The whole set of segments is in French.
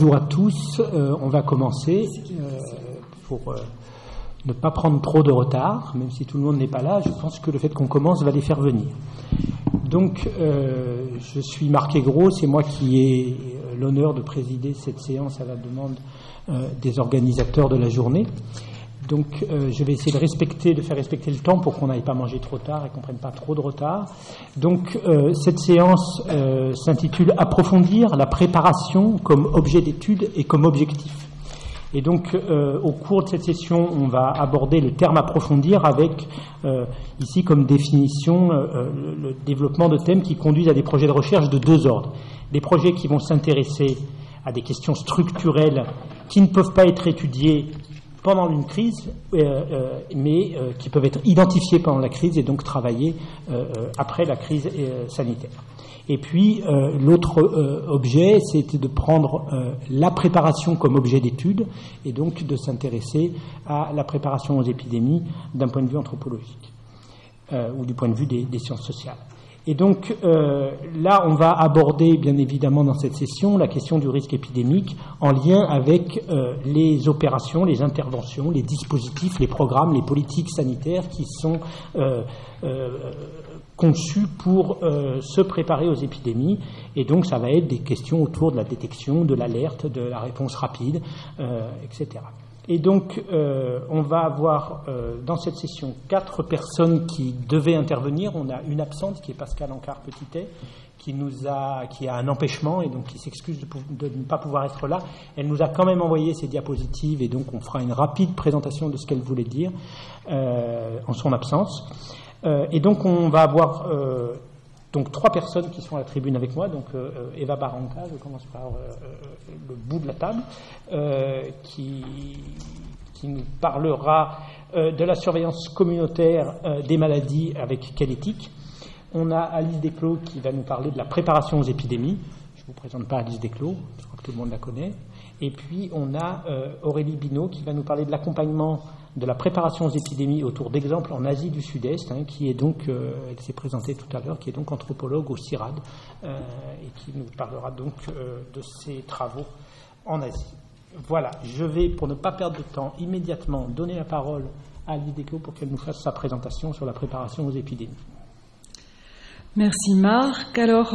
Bonjour à tous, on va commencer pour ne pas prendre trop de retard, même si tout le monde n'est pas là. Je pense que le fait qu'on commence va les faire venir. Donc, je suis Marc Aigros, c'est moi qui ai l'honneur de présider cette séance à la demande des organisateurs de la journée. Donc, je vais essayer de faire respecter le temps pour qu'on n'aille pas manger trop tard et qu'on ne prenne pas trop de retard. Donc, cette séance s'intitule « Approfondir la préparation comme objet d'étude et comme objectif ». Et donc, au cours de cette session, on va aborder le terme « approfondir » avec, ici comme définition, le développement de thèmes qui conduisent à des projets de recherche de deux ordres. Des projets qui vont s'intéresser à des questions structurelles qui ne peuvent pas être étudiées pendant une crise, mais qui peuvent être identifiés pendant la crise et donc travailler après la crise sanitaire. Et puis, l'autre objet, c'était de prendre la préparation comme objet d'étude et donc de s'intéresser à la préparation aux épidémies d'un point de vue anthropologique ou du point de vue des sciences sociales. Et donc là, on va aborder bien évidemment dans cette session la question du risque épidémique en lien avec les opérations, les interventions, les dispositifs, les programmes, les politiques sanitaires qui sont conçus pour se préparer aux épidémies. Et donc ça va être des questions autour de la détection, de l'alerte, de la réponse rapide, etc. Et donc, on va avoir dans cette session 4 personnes qui devaient intervenir. On a une absente qui est Pascal Ancard-Petitet, qui a un empêchement et donc qui s'excuse de ne pas pouvoir être là. Elle nous a quand même envoyé ses diapositives et donc on fera une rapide présentation de ce qu'elle voulait dire en son absence. Et donc, on va avoir donc 3 personnes qui sont à la tribune avec moi, donc Eva Barranca, je commence par le bout de la table, qui nous parlera de la surveillance communautaire des maladies avec quelle éthique. On a Alice Desclos qui va nous parler de la préparation aux épidémies. Je ne vous présente pas Alice Desclos, je crois que tout le monde la connaît. Et puis on a Aurélie Binot qui va nous parler de l'accompagnement de la préparation aux épidémies autour d'exemples en Asie du Sud-Est, qui est donc, elle s'est présentée tout à l'heure, qui est donc anthropologue au CIRAD et qui nous parlera donc de ses travaux en Asie. Voilà, je vais, pour ne pas perdre de temps, immédiatement donner la parole à Alice Desclos pour qu'elle nous fasse sa présentation sur la préparation aux épidémies. Merci Marc. Alors,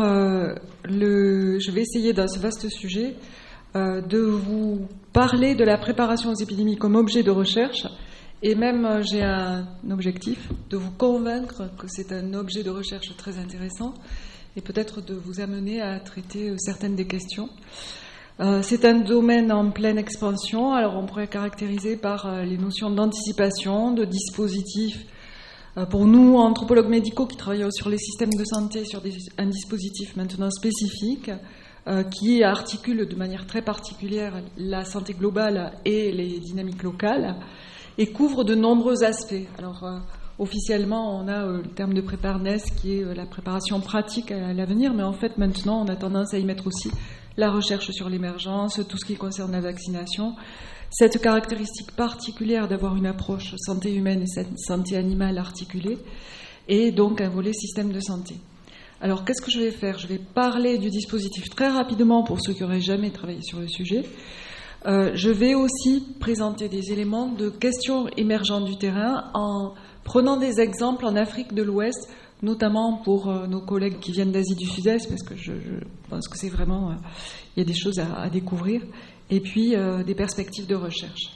je vais essayer dans ce vaste sujet de vous parler de la préparation aux épidémies comme objet de recherche et même j'ai un objectif de vous convaincre que c'est un objet de recherche très intéressant et peut-être de vous amener à traiter certaines des questions. C'est un domaine en pleine expansion, alors on pourrait caractériser par les notions d'anticipation, de dispositifs. Pour nous, anthropologues médicaux qui travaillent sur les systèmes de santé, sur un dispositif maintenant spécifique qui articule de manière très particulière la santé globale et les dynamiques locales et couvre de nombreux aspects. Alors, officiellement, on a le terme de preparedness qui est la préparation pratique à l'avenir, mais en fait, maintenant, on a tendance à y mettre aussi la recherche sur l'émergence, tout ce qui concerne la vaccination. Cette caractéristique particulière d'avoir une approche santé humaine et santé animale articulée et donc un volet système de santé. Alors, qu'est-ce que je vais faire ? Je vais parler du dispositif très rapidement pour ceux qui n'auraient jamais travaillé sur le sujet. Je vais aussi présenter des éléments de questions émergentes du terrain en prenant des exemples en Afrique de l'Ouest, notamment pour nos collègues qui viennent d'Asie du Sud-Est, parce que je pense que c'est vraiment... il y a des choses à découvrir, et puis des perspectives de recherche.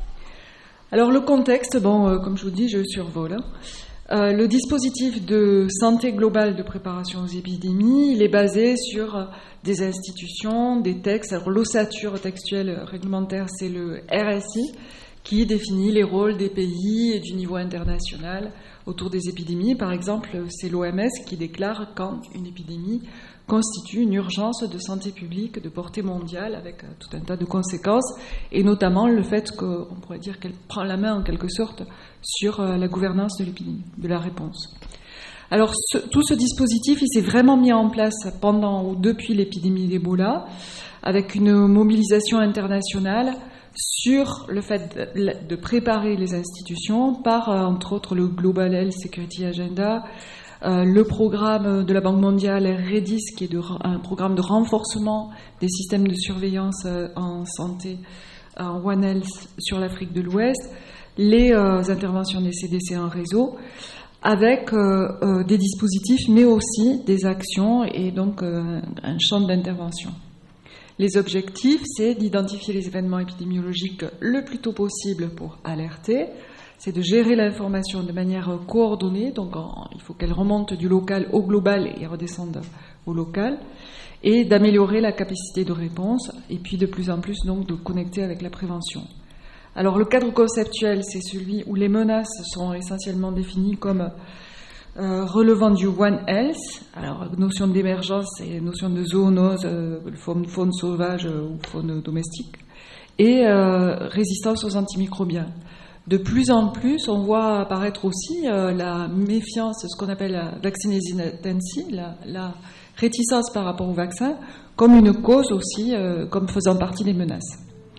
Alors, le contexte, comme je vous dis, je survole. Le dispositif de santé globale de préparation aux épidémies, il est basé sur des institutions, des textes. Alors, l'ossature textuelle réglementaire, c'est le RSI, qui définit les rôles des pays et du niveau international autour des épidémies. Par exemple, c'est l'OMS qui déclare quand une épidémie constitue une urgence de santé publique de portée mondiale avec tout un tas de conséquences et notamment le fait qu'on pourrait dire qu'elle prend la main en quelque sorte sur la gouvernance de l'épidémie, de la réponse. Alors tout ce dispositif, il s'est vraiment mis en place pendant ou depuis l'épidémie d'Ebola avec une mobilisation internationale sur le fait de préparer les institutions par, entre autres, le Global Health Security Agenda, le programme de la Banque mondiale REDIS, qui est un programme de renforcement des systèmes de surveillance en santé en One Health sur l'Afrique de l'Ouest, les interventions des CDC en réseau, avec des dispositifs, mais aussi des actions et donc un champ d'intervention. Les objectifs, c'est d'identifier les événements épidémiologiques le plus tôt possible pour alerter, c'est de gérer l'information de manière coordonnée, donc il faut qu'elle remonte du local au global et redescende au local, et d'améliorer la capacité de réponse, et puis de plus en plus donc de connecter avec la prévention. Alors le cadre conceptuel, c'est celui où les menaces sont essentiellement définies comme relevant du One Health, alors notion d'émergence et notion de zoonose, faune sauvage ou faune domestique, et résistance aux antimicrobiens. De plus en plus, on voit apparaître aussi la méfiance, ce qu'on appelle la vaccine hesitancy, la réticence par rapport au vaccin, comme une cause aussi, comme faisant partie des menaces.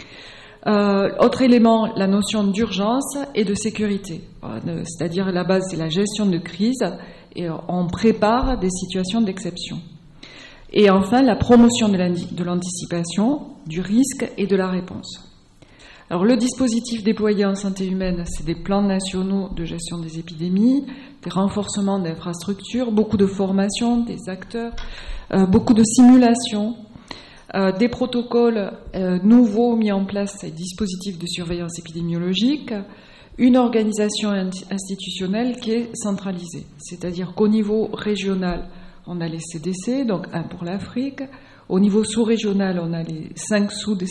Autre élément, la notion d'urgence et de sécurité, c'est-à-dire la base, c'est la gestion de crise et on prépare des situations d'exception. Et enfin, la promotion de l'anticipation, du risque et de la réponse. Alors, le dispositif déployé en santé humaine, c'est des plans nationaux de gestion des épidémies, des renforcements d'infrastructures, beaucoup de formation des acteurs, beaucoup de simulations, des protocoles nouveaux mis en place, des dispositifs de surveillance épidémiologique, une organisation institutionnelle qui est centralisée. C'est-à-dire qu'au niveau régional, on a les CDC, donc un pour l'Afrique. Au niveau sous-régional, on a les 5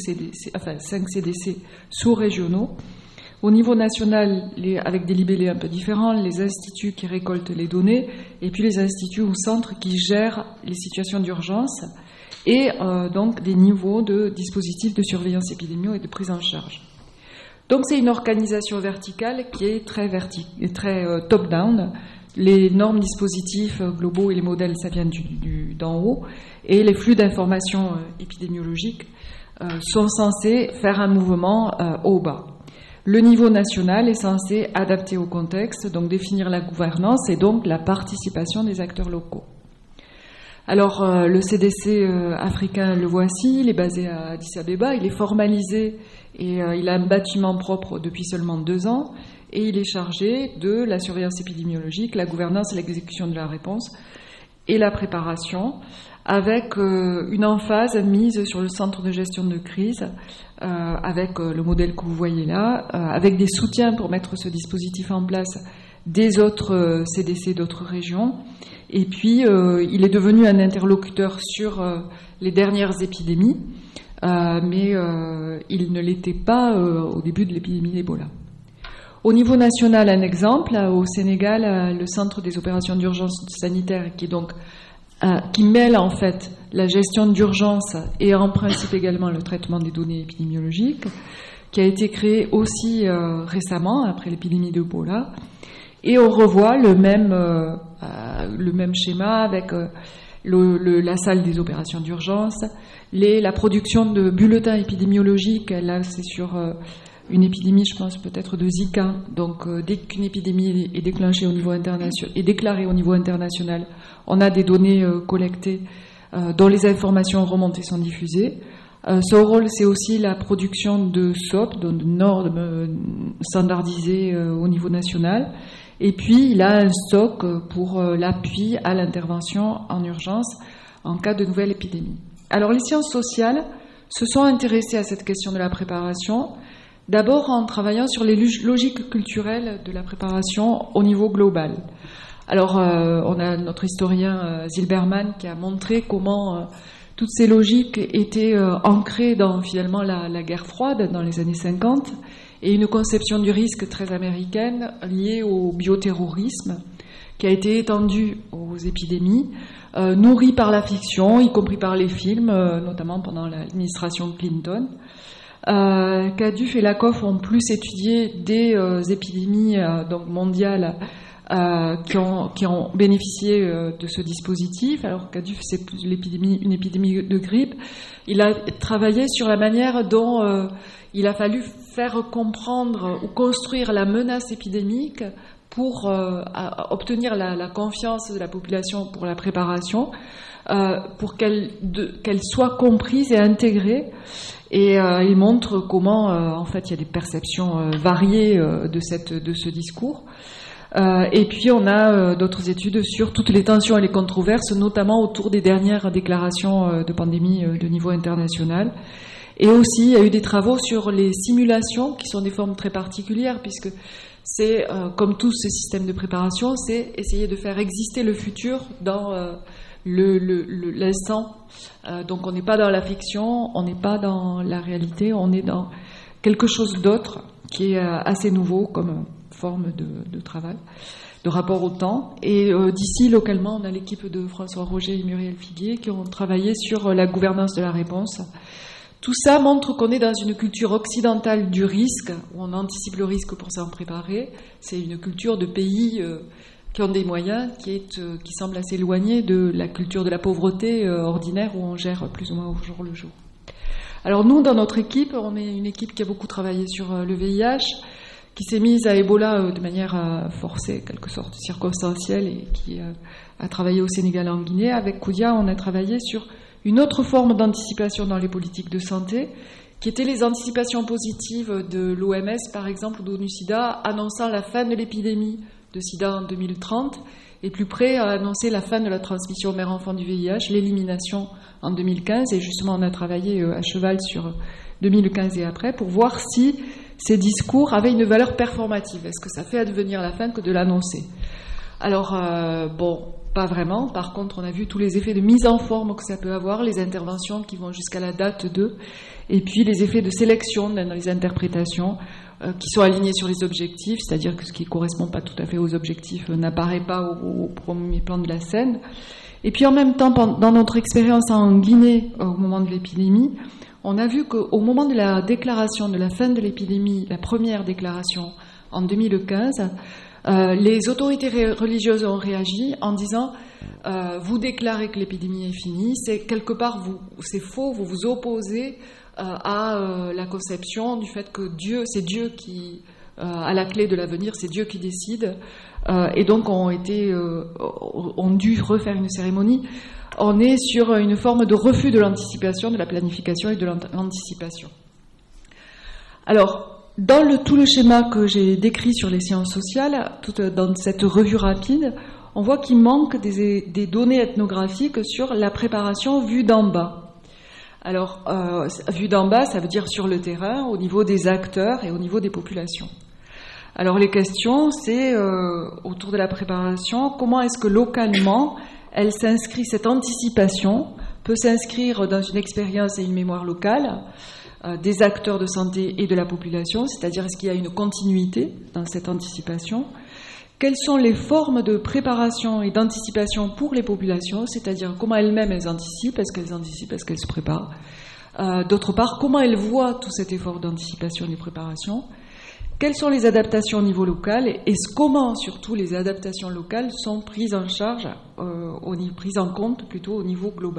CDC sous-régionaux. Au niveau national, avec des libellés un peu différents, les instituts qui récoltent les données, et puis les instituts ou centres qui gèrent les situations d'urgence, et donc des niveaux de dispositifs de surveillance épidémique et de prise en charge. Donc c'est une organisation verticale qui est très top-down. Les normes, dispositifs globaux et les modèles, ça vient d'en haut, et les flux d'informations épidémiologiques sont censés faire un mouvement au bas. Le niveau national est censé adapter au contexte, donc définir la gouvernance et donc la participation des acteurs locaux. Alors, le CDC africain, le voici, il est basé à Addis Abeba, il est formalisé et il a un bâtiment propre depuis seulement 2 ans et il est chargé de la surveillance épidémiologique, la gouvernance, l'exécution de la réponse et la préparation, avec une emphase mise sur le centre de gestion de crise, avec le modèle que vous voyez là, avec des soutiens pour mettre ce dispositif en place des autres CDC d'autres régions. Et puis, il est devenu un interlocuteur sur les dernières épidémies, mais il ne l'était pas au début de l'épidémie d'Ebola. Au niveau national, un exemple, au Sénégal, le Centre des opérations d'urgence sanitaire, qui mêle en fait la gestion d'urgence et en principe également le traitement des données épidémiologiques, qui a été créé aussi récemment, après l'épidémie d'Ebola. Et on revoit le même schéma avec la salle des opérations d'urgence, la production de bulletins épidémiologiques. Là, c'est sur une épidémie, je pense peut-être de Zika. Donc, dès qu'une épidémie est déclenchée au niveau international, est déclarée au niveau international, on a des données collectées dont les informations remontées sont diffusées. Son rôle, c'est aussi la production de SOP, donc de normes standardisées au niveau national. Et puis, il a un stock pour l'appui à l'intervention en urgence en cas de nouvelle épidémie. Alors, les sciences sociales se sont intéressées à cette question de la préparation, d'abord en travaillant sur les logiques culturelles de la préparation au niveau global. Alors, on a notre historien Zilberman qui a montré comment toutes ces logiques étaient ancrées dans finalement la guerre froide dans les années 50 et une conception du risque très américaine liée au bioterrorisme qui a été étendue aux épidémies, nourrie par la fiction, y compris par les films, notamment pendant l'administration Clinton. Kaduf et Lakoff ont plus étudié des épidémies donc mondiales qui ont bénéficié de ce dispositif. Alors Kaduf, c'est plus une épidémie de grippe. Il a travaillé sur la manière dont il a fallu faire comprendre ou construire la menace épidémique pour obtenir la confiance de la population pour la préparation, pour qu'elle soit comprise et intégrée. Et il montre comment, en fait, il y a des perceptions variées de ce discours. Et puis on a d'autres études sur toutes les tensions et les controverses, notamment autour des dernières déclarations de pandémie de niveau international. Et aussi, il y a eu des travaux sur les simulations, qui sont des formes très particulières, puisque c'est, comme tous ces systèmes de préparation, c'est essayer de faire exister le futur dans l'instant. Donc on n'est pas dans la fiction, on n'est pas dans la réalité, on est dans quelque chose d'autre qui est assez nouveau comme forme de travail, de rapport au temps. Et d'ici, localement, on a l'équipe de François Roger et Muriel Figuier qui ont travaillé sur la gouvernance de la réponse. Tout ça montre qu'on est dans une culture occidentale du risque, où on anticipe le risque pour s'en préparer. C'est une culture de pays qui ont des moyens, qui semble assez éloignée de la culture de la pauvreté ordinaire, où on gère plus ou moins au jour le jour. Alors nous, dans notre équipe, on est une équipe qui a beaucoup travaillé sur le VIH, qui s'est mise à Ebola de manière forcée, quelque sorte circonstancielle, et qui a travaillé au Sénégal et en Guinée. Avec Koudia, on a travaillé sur une autre forme d'anticipation dans les politiques de santé, qui étaient les anticipations positives de l'OMS, par exemple, d'ONU-SIDA, annonçant la fin de l'épidémie de SIDA en 2030, et plus près a annoncé la fin de la transmission mère-enfant du VIH, l'élimination en 2015, et justement on a travaillé à cheval sur 2015 et après, pour voir si ces discours avaient une valeur performative. Est-ce que ça fait advenir la fin que de l'annoncer ? Alors, pas vraiment. Par contre, on a vu tous les effets de mise en forme que ça peut avoir, les interventions qui vont jusqu'à la date 2, et puis les effets de sélection dans les interprétations qui sont alignés sur les objectifs, c'est-à-dire que ce qui ne correspond pas tout à fait aux objectifs n'apparaît pas au premier plan de la scène. Et puis en même temps, dans notre expérience en Guinée, au moment de l'épidémie, on a vu qu'au moment de la déclaration de la fin de l'épidémie, la première déclaration en 2015, les autorités religieuses ont réagi en disant vous déclarez que l'épidémie est finie, c'est quelque part c'est faux, vous vous opposez à la conception du fait que c'est Dieu qui a la clé de l'avenir, c'est Dieu qui décide, et donc ont dû refaire une cérémonie. On est sur une forme de refus de l'anticipation, de la planification et de l'anticipation. Alors, dans tout le schéma que j'ai décrit sur les sciences sociales, dans cette revue rapide, on voit qu'il manque des données ethnographiques sur la préparation vue d'en bas. Alors, vue d'en bas, ça veut dire sur le terrain, au niveau des acteurs et au niveau des populations. Alors, les questions, c'est autour de la préparation, comment est-ce que localement, cette anticipation peut s'inscrire dans une expérience et une mémoire locale des acteurs de santé et de la population, c'est-à-dire est-ce qu'il y a une continuité dans cette anticipation ? Quelles sont les formes de préparation et d'anticipation pour les populations, c'est-à-dire comment elles-mêmes elles anticipent, est-ce qu'elles anticipent, est-ce qu'elles se préparent ? D'autre part, comment elles voient tout cet effort d'anticipation et de préparation ? Quelles sont les adaptations au niveau local et comment, surtout, les adaptations locales sont prises en charge, prises en compte plutôt au niveau global ?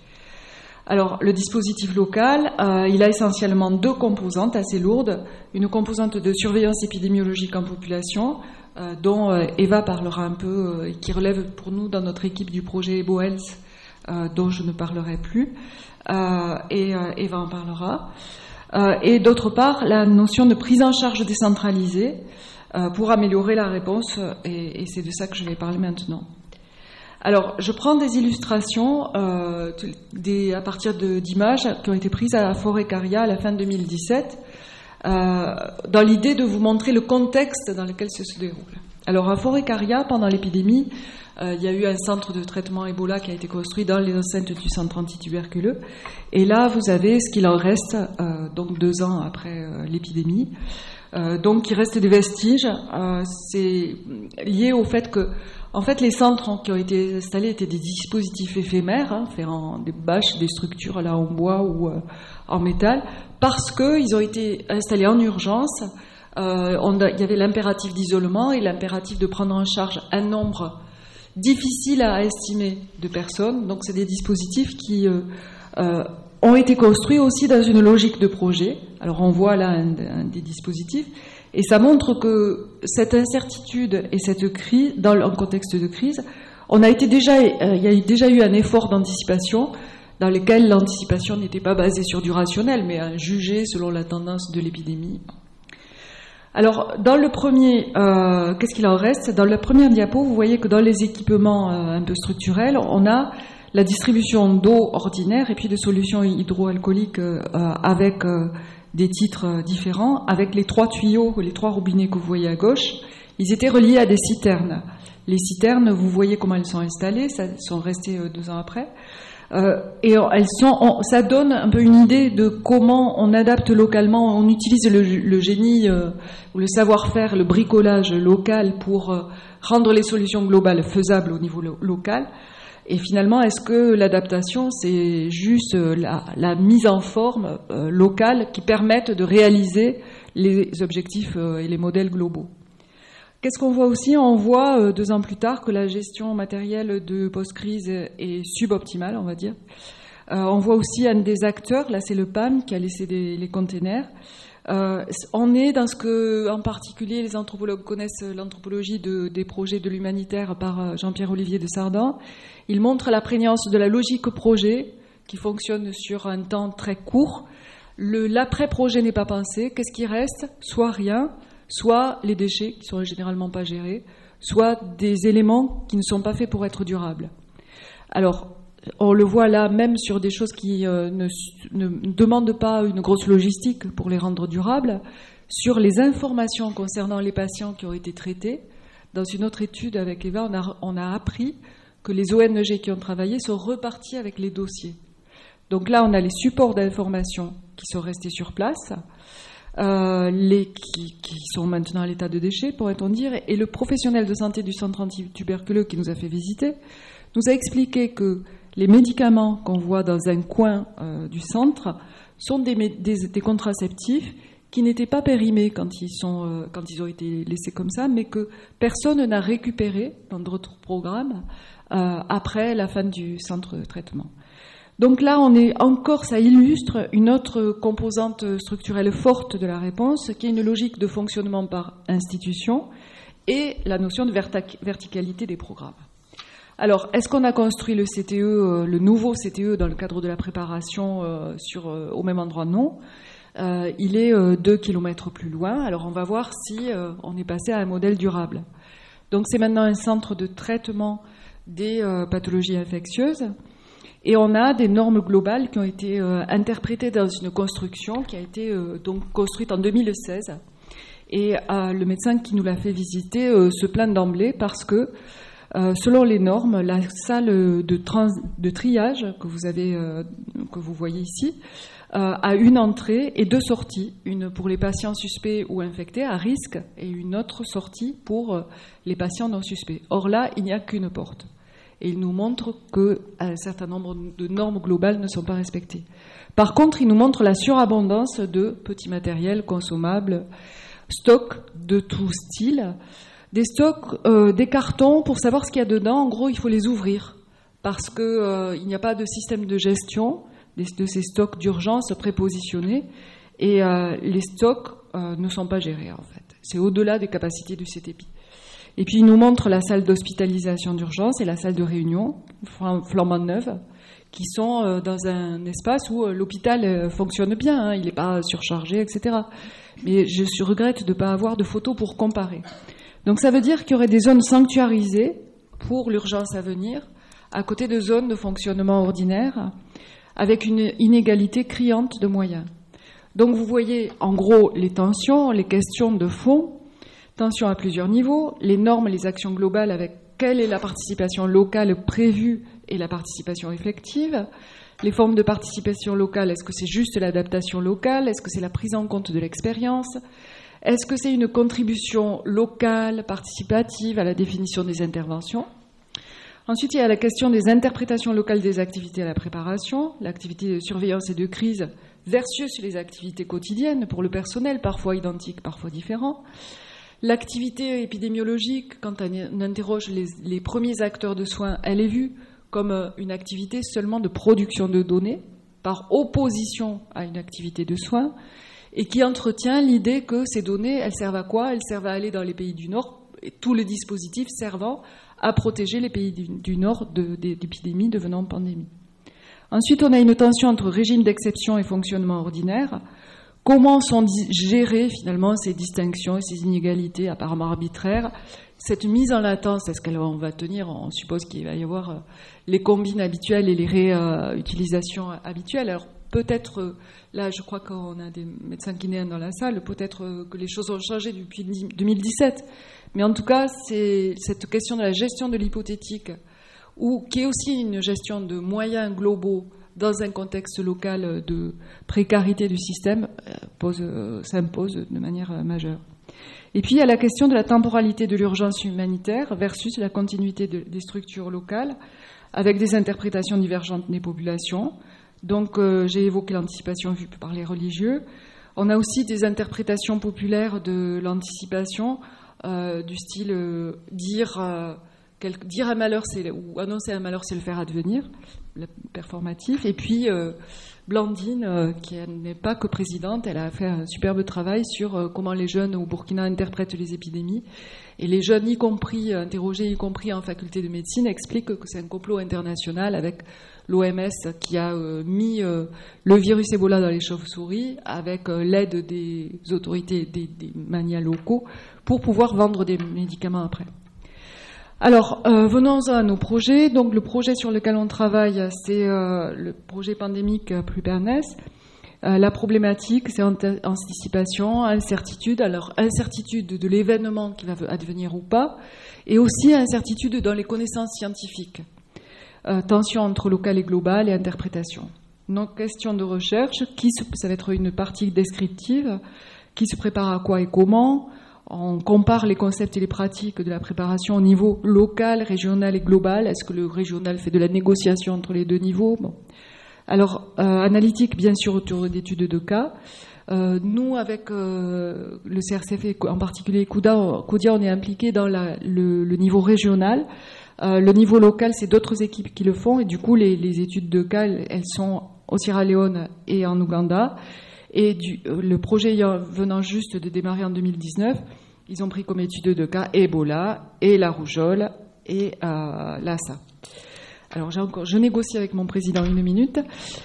Alors, le dispositif local, il a essentiellement deux composantes assez lourdes. Une composante de surveillance épidémiologique en population, dont Eva parlera un peu, qui relève pour nous dans notre équipe du projet Ebo Health, dont je ne parlerai plus, et Eva en parlera. Et d'autre part, la notion de prise en charge décentralisée pour améliorer la réponse, et c'est de ça que je vais parler maintenant. Alors, je prends des illustrations à partir d'images qui ont été prises à Forêt-Caria à la fin de 2017, dans l'idée de vous montrer le contexte dans lequel ça se déroule. Alors, à Forêt-Caria, pendant l'épidémie, il y a eu un centre de traitement Ebola qui a été construit dans les enceintes du centre antituberculeux. Et là, vous avez ce qu'il en reste, donc 2 ans après l'épidémie. Donc, il reste des vestiges. C'est lié au fait que, en fait, les centres qui ont été installés étaient des dispositifs éphémères, faits en des bâches, des structures là en bois ou en métal, parce qu'ils ont été installés en urgence. Il y avait l'impératif d'isolement et l'impératif de prendre en charge un nombre difficile à estimer de personnes. Donc, c'est des dispositifs qui ont été construits aussi dans une logique de projet. Alors, on voit là un des dispositifs. Et ça montre que cette incertitude et cette crise, dans un contexte de crise, il y a déjà eu un effort d'anticipation dans lequel l'anticipation n'était pas basée sur du rationnel, mais à juger selon la tendance de l'épidémie. Alors, dans le premier, qu'est-ce qu'il en reste ? Dans la première diapo, vous voyez que dans les équipements un peu structurels, on a la distribution d'eau ordinaire et puis de solutions hydroalcooliques avec des titres différents, avec les 3 tuyaux, les 3 robinets que vous voyez à gauche. Ils étaient reliés à des citernes. Les citernes, vous voyez comment elles sont installées, ça sont restées 2 ans après. Et ça donne un peu une idée de comment on adapte localement, on utilise le génie ou le savoir-faire, le bricolage local pour rendre les solutions globales faisables au niveau local. Et finalement, est-ce que l'adaptation, c'est juste la mise en forme locale qui permette de réaliser les objectifs et les modèles globaux ? Qu'est-ce qu'on voit aussi ? On voit 2 ans plus tard que la gestion matérielle de post-crise est suboptimale, on va dire. On voit aussi un des acteurs, là c'est le PAM qui a laissé les containers. On est dans ce que, en particulier, les anthropologues connaissent l'anthropologie des projets de l'humanitaire par Jean-Pierre Olivier de Sardan. Il montre la prégnance de la logique projet qui fonctionne sur un temps très court. L'après-projet n'est pas pensé. Qu'est-ce qui reste ? Soit rien, soit les déchets qui sont généralement pas gérés, soit des éléments qui ne sont pas faits pour être durables. Alors, on le voit là même sur des choses qui ne demandent pas une grosse logistique pour les rendre durables. Sur les informations concernant les patients qui ont été traités, dans une autre étude avec Eva, on a appris que les ONG qui ont travaillé sont repartis avec les dossiers. Donc là, on a les supports d'information qui sont restés sur place, qui sont maintenant à l'état de déchets, pourrait-on dire, et le professionnel de santé du centre antituberculeux qui nous a fait visiter nous a expliqué que les médicaments qu'on voit dans un coin du centre sont des contraceptifs qui n'étaient pas périmés quand ils ont été laissés comme ça, mais que personne n'a récupéré dans d'autres programmes après la fin du centre de traitement. Donc là, ça illustre une autre composante structurelle forte de la réponse, qui est une logique de fonctionnement par institution et la notion de verticalité des programmes. Alors, est-ce qu'on a construit le CTE, le nouveau CTE, dans le cadre de la préparation au même endroit ? Non. Il est 2 kilomètres plus loin. Alors, on va voir si on est passé à un modèle durable. Donc, c'est maintenant un centre de traitement des pathologies infectieuses. Et on a des normes globales qui ont été interprétées dans une construction qui a été donc construite en 2016. Et le médecin qui nous l'a fait visiter se plaint d'emblée parce que, selon les normes, la salle de triage que vous voyez ici a une entrée et 2 sorties, une pour les patients suspects ou infectés à risque et une autre sortie pour les patients non suspects. Or là, il n'y a qu'une porte. Et il nous montre qu'un certain nombre de normes globales ne sont pas respectées. Par contre, il nous montre la surabondance de petits matériels consommables, stocks de tout style, des stocks, des cartons, pour savoir ce qu'il y a dedans. En gros, il faut les ouvrir parce qu'il n'y a pas de système de gestion de ces stocks d'urgence prépositionnés et les stocks ne sont pas gérés en fait. C'est au-delà des capacités du CTPI. Et puis il nous montre la salle d'hospitalisation d'urgence et la salle de réunion, flambant neuve, qui sont dans un espace où l'hôpital fonctionne bien, il n'est pas surchargé, etc. Mais je regrette de ne pas avoir de photos pour comparer. Donc ça veut dire qu'il y aurait des zones sanctuarisées pour l'urgence à venir, à côté de zones de fonctionnement ordinaire, avec une inégalité criante de moyens. Donc vous voyez en gros les tensions, les questions de fond, tensions à plusieurs niveaux, les normes, les actions globales avec quelle est la participation locale prévue et la participation effective, les formes de participation locale, est-ce que c'est juste l'adaptation locale, est-ce que c'est la prise en compte de l'expérience, est-ce que c'est une contribution locale, participative à la définition des interventions. Ensuite, il y a la question des interprétations locales des activités à la préparation, l'activité de surveillance et de crise versus les activités quotidiennes pour le personnel, parfois identiques, parfois différents. L'activité épidémiologique, quand on interroge les premiers acteurs de soins, elle est vue comme une activité seulement de production de données, par opposition à une activité de soins. et qui entretient l'idée que ces données, elles servent à quoi? Elles servent à aller dans les pays du Nord, et tous les dispositifs servant à protéger les pays du Nord d'épidémies devenant pandémies. Ensuite, on a une tension entre régime d'exception et fonctionnement ordinaire. Comment sont gérées finalement ces distinctions et ces inégalités apparemment arbitraires? Cette mise en latence, est-ce qu'on va tenir? On suppose qu'il va y avoir les combines habituelles et les réutilisations habituelles. Alors peut-être, là je crois qu'on a des médecins guinéens dans la salle, peut-être que les choses ont changé depuis 2017. Mais en tout cas, c'est cette question de la gestion de l'hypothétique, qui est aussi une gestion de moyens globaux dans un contexte local de précarité du système, s'impose de manière majeure. Et puis il y a la question de la temporalité de l'urgence humanitaire versus la continuité des structures locales, avec des interprétations divergentes des populations. Donc j'ai évoqué l'anticipation vue par les religieux. On a aussi des interprétations populaires de l'anticipation, du style dire un malheur, ou annoncer un malheur, c'est le faire advenir, le performatif. Et puis Blandine, qui n'est pas que présidente, elle a fait un superbe travail sur comment les jeunes au Burkina interprètent les épidémies. Et les jeunes, interrogés, y compris en faculté de médecine, expliquent que c'est un complot international avec l'OMS qui a mis le virus Ebola dans les chauves-souris avec l'aide des autorités, des manias locaux, pour pouvoir vendre des médicaments après. Alors, venons à nos projets. Donc, le projet sur lequel on travaille, c'est le projet pandémique Plupernes. La problématique, c'est anticipation, incertitude. Alors, incertitude de l'événement qui va advenir ou pas, et aussi incertitude dans les connaissances scientifiques. Tension entre local et global et interprétation. Donc, question de recherche, ça va être une partie descriptive, qui se prépare à quoi et comment. On compare les concepts et les pratiques de la préparation au niveau local, régional et global. Est-ce que le régional fait de la négociation entre les deux niveaux? Bon. Alors, analytique, bien sûr, autour d'études de cas. Nous, avec le CRCF, en particulier CODIA, on est impliqué dans le niveau régional. Le niveau local, c'est d'autres équipes qui le font. Et du coup, les études de cas, elles sont au Sierra Leone et en Ouganda. Et le projet venant juste de démarrer en 2019, ils ont pris comme étude de cas Ebola et la rougeole et Lassa. Alors je négocie avec mon président une minute.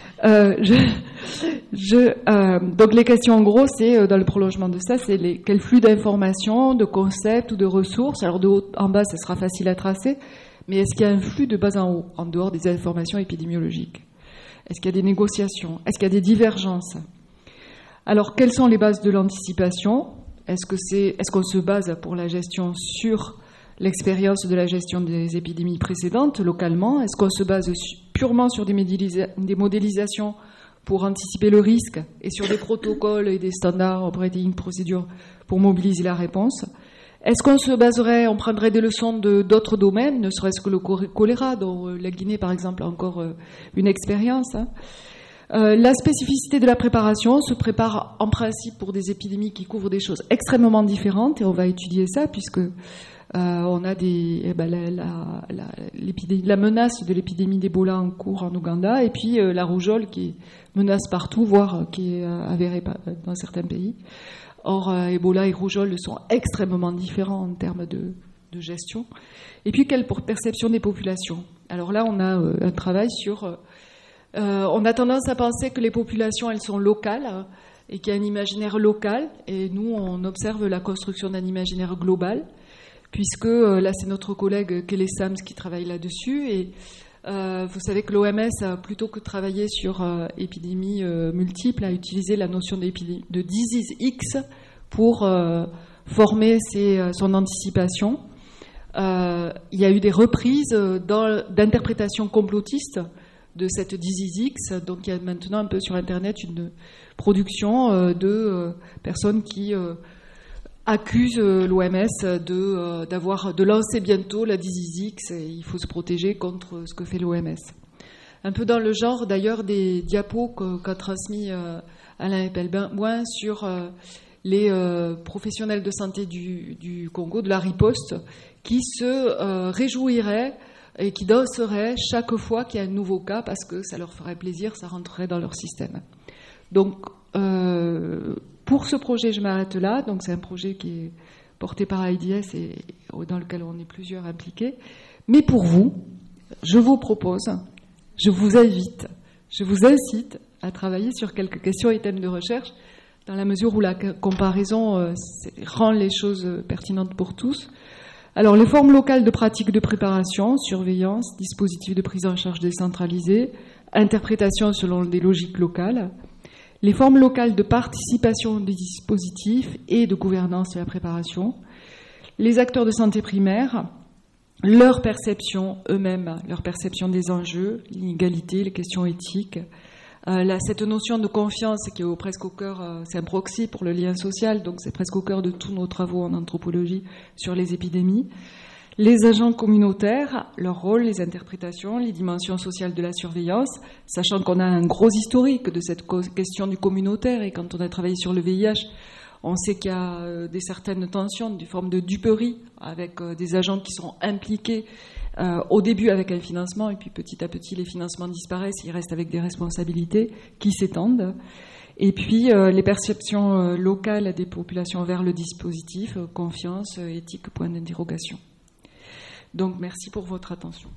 Donc les questions en gros, c'est dans le prolongement de ça, c'est quel flux d'informations, de concepts ou de ressources. Alors de haut en bas, ça sera facile à tracer, mais est-ce qu'il y a un flux de bas en haut, en dehors des informations épidémiologiques? Est-ce qu'il y a des négociations? Est-ce qu'il y a des divergences? Alors, quelles sont les bases de l'anticipation? Est-ce qu'on se base pour la gestion sur l'expérience de la gestion des épidémies précédentes localement? Est-ce qu'on se base purement sur des modélisations pour anticiper le risque et sur des protocoles et des standards operating procedures pour mobiliser la réponse? Est-ce on prendrait des leçons d'autres domaines, ne serait-ce que le choléra, dont la Guinée, par exemple, a encore une expérience, hein? La spécificité de la préparation se prépare en principe pour des épidémies qui couvrent des choses extrêmement différentes, et on va étudier ça puisque on a la menace de l'épidémie d'Ebola en cours en Ouganda, et puis la rougeole qui menace partout, voire qui est avérée dans certains pays. Or, Ebola et rougeole sont extrêmement différents en termes de gestion. Et puis, quelle perception des populations? Alors là, on a un travail sur... on a tendance à penser que les populations, elles sont locales et qu'il y a un imaginaire local. Et nous, on observe la construction d'un imaginaire global, puisque là, c'est notre collègue Kelly Sams qui travaille là-dessus. Et vous savez que l'OMS, plutôt que de travailler sur épidémies multiples, a utilisé la notion de disease X pour former son anticipation. Il y a eu des reprises d'interprétations complotistes de cette disease X. Donc il y a maintenant un peu sur Internet une production de personnes qui accusent l'OMS de lancer bientôt la disease X, et il faut se protéger contre ce que fait l'OMS. Un peu dans le genre d'ailleurs des diapos qu'a transmis Alain Epelbain sur les professionnels de santé du Congo, de la riposte, qui se réjouiraient et qui danseraient chaque fois qu'il y a un nouveau cas, parce que ça leur ferait plaisir, ça rentrerait dans leur système. Donc, Pour ce projet, je m'arrête là. Donc, c'est un projet qui est porté par AIDS et dans lequel on est plusieurs impliqués. Mais pour vous, je vous propose, je vous invite, je vous incite à travailler sur quelques questions et thèmes de recherche, dans la mesure où la comparaison rend les choses pertinentes pour tous. Alors, les formes locales de pratique de préparation, surveillance, dispositifs de prise en charge décentralisés, interprétation selon des logiques locales, les formes locales de participation des dispositifs et de gouvernance de la préparation, les acteurs de santé primaire, leur perception eux-mêmes, leur perception des enjeux, l'inégalité, les questions éthiques, cette notion de confiance qui est presque au cœur, c'est un proxy pour le lien social, donc c'est presque au cœur de tous nos travaux en anthropologie sur les épidémies. Les agents communautaires, leur rôle, les interprétations, les dimensions sociales de la surveillance, sachant qu'on a un gros historique de cette question du communautaire, et quand on a travaillé sur le VIH, on sait qu'il y a des certaines tensions, des formes de duperie, avec des agents qui sont impliqués au début avec un financement, et puis petit à petit les financements disparaissent, ils restent avec des responsabilités qui s'étendent. Et puis les perceptions locales des populations vers le dispositif, confiance, éthique, point d'interrogation. Donc merci pour votre attention.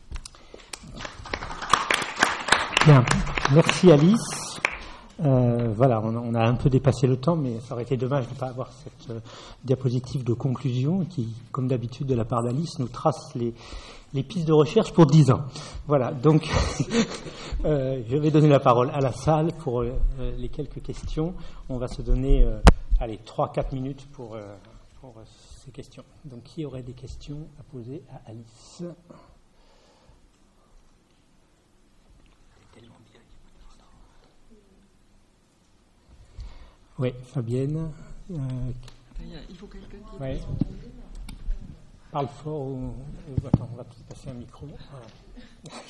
Bien, merci Alice. Voilà, on a un peu dépassé le temps, mais ça aurait été dommage de ne pas avoir cette diapositive de conclusion qui, comme d'habitude de la part d'Alice, nous trace les pistes de recherche pour 10 ans. Voilà, donc je vais donner la parole à la salle pour les quelques questions. On va se donner 3-4 minutes pour ces questions. Donc qui aurait des questions à poser à Alice ? Oui, Fabienne. Il faut quelqu'un qui... Ouais. Parle fort ou... Attends, on va te passer un micro. Voilà.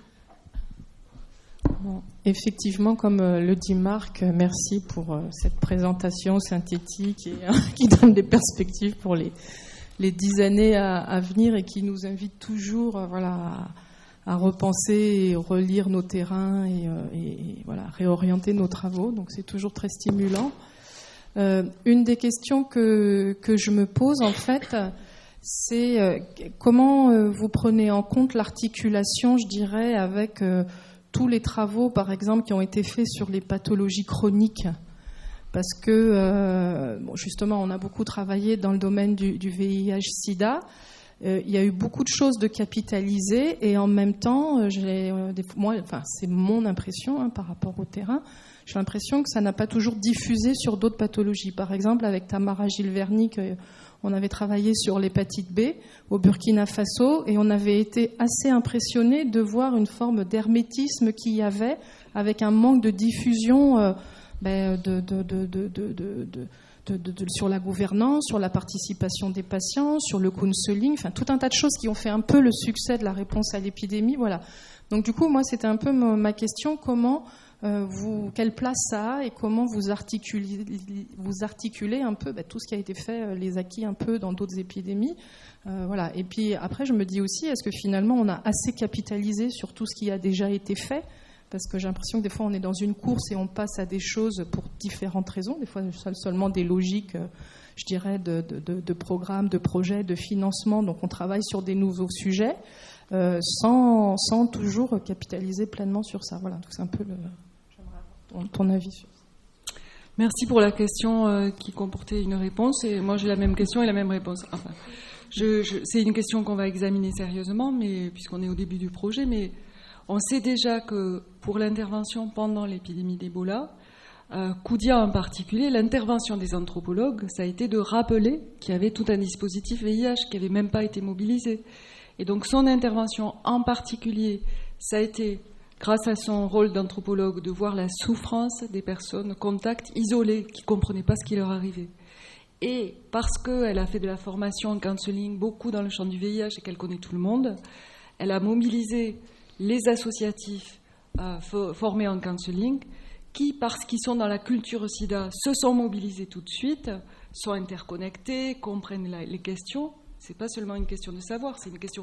Bon, effectivement, comme le dit Marc, merci pour cette présentation synthétique et qui donne des perspectives pour les 10 années à venir et qui nous invite toujours à repenser et relire nos terrains et réorienter nos travaux. Donc c'est toujours très stimulant. Une des questions que je me pose en fait, c'est comment vous prenez en compte l'articulation, je dirais, avec tous les travaux, par exemple, qui ont été faits sur les pathologies chroniques. Parce que, justement, on a beaucoup travaillé dans le domaine du VIH-Sida. Il y a eu beaucoup de choses de capitalisées et en même temps, c'est mon impression par rapport au terrain, j'ai l'impression que ça n'a pas toujours diffusé sur d'autres pathologies. Par exemple, avec Tamara Gilverny, on avait travaillé sur l'hépatite B au Burkina Faso et on avait été assez impressionnés de voir une forme d'hermétisme qu'il y avait avec un manque de diffusion sur la gouvernance, sur la participation des patients, sur le counseling, enfin tout un tas de choses qui ont fait un peu le succès de la réponse à l'épidémie. Voilà. Donc du coup, moi, c'était un peu ma question, quelle place ça a et comment vous articulez un peu tout ce qui a été fait, les acquis un peu dans d'autres épidémies. Voilà. Et puis après, je me dis aussi, est-ce que finalement on a assez capitalisé sur tout ce qui a déjà été fait ? Parce que j'ai l'impression que des fois on est dans une course et on passe à des choses pour différentes raisons, des fois seulement des logiques, je dirais, de programmes, de projets, de financement. Donc on travaille sur des nouveaux sujets sans toujours capitaliser pleinement sur ça. Voilà, donc c'est un peu j'aimerais avoir ton avis sur ça. Merci pour la question qui comportait une réponse, et moi j'ai la même question et la même réponse. Enfin, c'est une question qu'on va examiner sérieusement, mais puisqu'on est au début du projet, mais on sait déjà que pour l'intervention pendant l'épidémie d'Ebola, Koudia en particulier, l'intervention des anthropologues, ça a été de rappeler qu'il y avait tout un dispositif VIH qui n'avait même pas été mobilisé. Et donc son intervention en particulier, ça a été, grâce à son rôle d'anthropologue, de voir la souffrance des personnes contacts isolées qui ne comprenaient pas ce qui leur arrivait. Et parce qu'elle a fait de la formation en counseling, beaucoup dans le champ du VIH et qu'elle connaît tout le monde, elle a mobilisé les associatifs formés en counseling qui, parce qu'ils sont dans la culture sida, se sont mobilisés tout de suite, sont interconnectés, comprennent les questions. Ce n'est pas seulement une question de savoir, c'est une question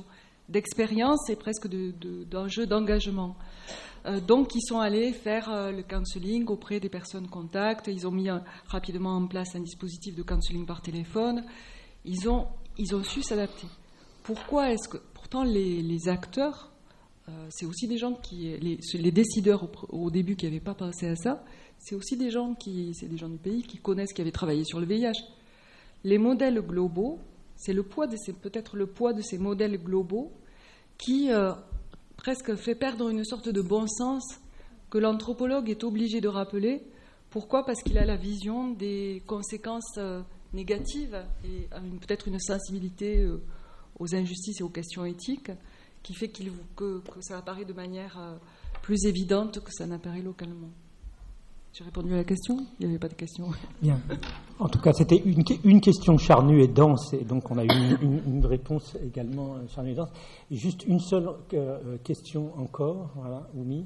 d'expérience et presque d'un jeu d'engagement. Donc, ils sont allés faire le counseling auprès des personnes contacts. Ils ont mis rapidement en place un dispositif de counseling par téléphone. Ils ont su s'adapter. Pourquoi est-ce que... Pourtant, les acteurs, c'est aussi des gens les décideurs au début qui n'avaient pas pensé à ça, c'est aussi des gens du pays qui connaissent, qui avaient travaillé sur le VIH. Les modèles globaux, c'est peut-être le poids de ces modèles globaux qui... presque fait perdre une sorte de bon sens que l'anthropologue est obligé de rappeler. Pourquoi ? Parce qu'il a la vision des conséquences négatives et peut-être une sensibilité aux injustices et aux questions éthiques qui fait que ça apparaît de manière plus évidente que ça n'apparaît localement. J'ai répondu à la question ? Il n'y avait pas de question. Bien. En tout cas, c'était une question charnue et dense, et donc on a eu une réponse également charnue et dense. Et juste une seule question encore, voilà, Oumi.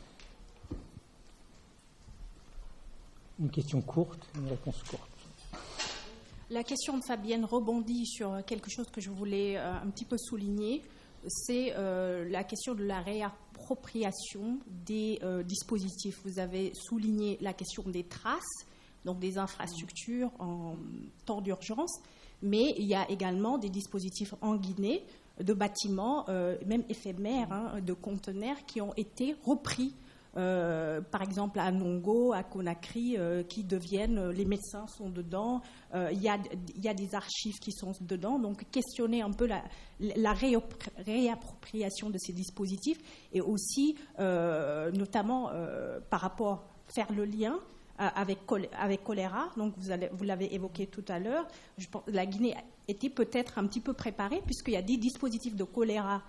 Une question courte, une réponse courte. La question de Fabienne rebondit sur quelque chose que je voulais un petit peu souligner. C'est la question de la réappropriation des dispositifs. Vous avez souligné la question des traces, donc des infrastructures en temps d'urgence, mais il y a également des dispositifs en Guinée, de bâtiments, même éphémères, de conteneurs qui ont été repris. Par exemple à Nongo, à Conakry, qui deviennent, les médecins sont dedans, il y a des archives qui sont dedans, donc questionner un peu la réappropriation de ces dispositifs et aussi notamment par rapport, faire le lien avec choléra, donc vous l'avez évoqué tout à l'heure, je pense, la Guinée était peut-être un petit peu préparée puisqu'il y a des dispositifs de choléra